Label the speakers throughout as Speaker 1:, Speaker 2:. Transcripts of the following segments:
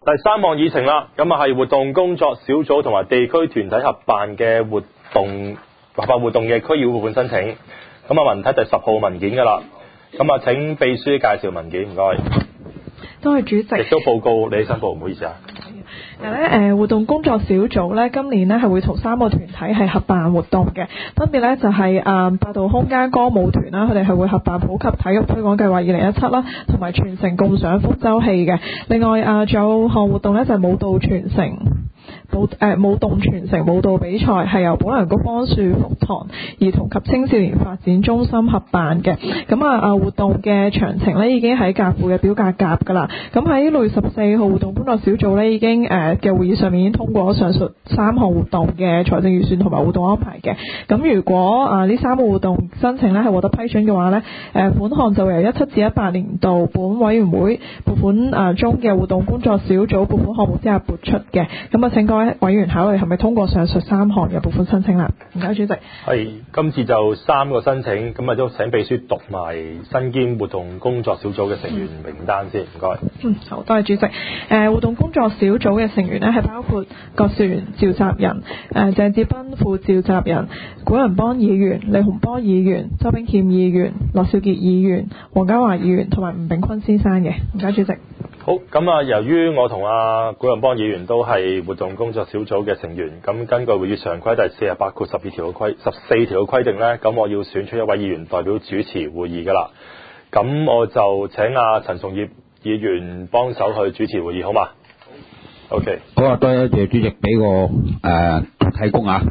Speaker 1: 第3項議程啦，咁係活動工作小組同埋地區團體合辦嘅合辦活動嘅區議會撥款申請。咁文睇第10號文件㗎啦。咁請秘書介紹文件，唔該。
Speaker 2: 多謝主席。
Speaker 1: 亦都報告你申報，唔好意思啊。
Speaker 2: 活動工作小組咧，今年咧係會同3個團體係合辦活動嘅，分別咧就係8度空間歌舞團啦，佢哋係會合辦普及體育推廣計劃2017啦，同埋全城共賞福州戲嘅。另外仲有項活動咧就係舞蹈傳承。舞動傳承舞蹈比賽係由保良局芳樹福堂兒童及青少年發展中心合辦嘅。咁活動嘅詳情呢已經喺夾附嘅表格夾㗎啦。咁喺6月14號活動工作小組呢已經嘅會議上面已經通過上述3項活動嘅財政預算同埋活動安排嘅。咁如果呢3個活動申請呢係獲得批准嘅話呢，款項就由17至18年度本委員會撥款中嘅活動工作小組撥款項目之下撥出嘅。咁請各位委員考慮係咪通過上述3項嘅撥款申請啦？唔該，主席。係，
Speaker 1: 今次就3個申請，咁都請秘書讀埋身兼活動工作小組嘅成員名單先，唔該。
Speaker 2: 好，多謝主席。活動工作小組嘅成員呢係包括郭兆元召集人、鄭志斌副召集人、古仁邦議員、李洪波議員、周炳謙議員、羅少傑議員、黃家華議員同埋吳炳坤先生嘅，唔該，主席。
Speaker 1: 好，咁由於我同古仁邦議員都係活動工作小組嘅成員，咁根據會議常規第48括12條嘅14條嘅規定呢，咁我要選出一位議員代表主持會議㗎啦。咁我就請陳崇業議員幫手去主持會議，好嘛？OK。
Speaker 3: 好啊，多謝主席俾我提供啊。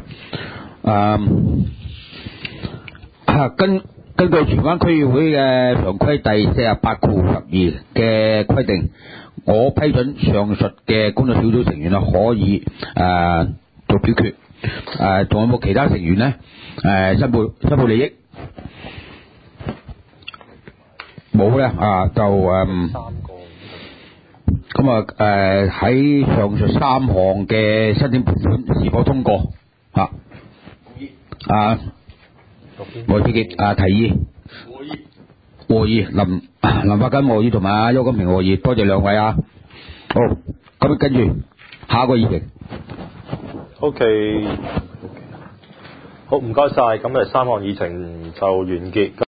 Speaker 3: 根據荃灣區議會嘅常規第48括12嘅規定，我批准上述嘅工作小組成員可以做表決。仲有冇其他成員呢？申報利益冇咧就咁喺上述3項嘅申請撥款是否通過啊？羅志傑提議和議林發根和議同埋邱金平和議，多謝兩位啊。好，咁跟住下一個議程。
Speaker 1: OK，好，唔該晒，咁3項議程就完結。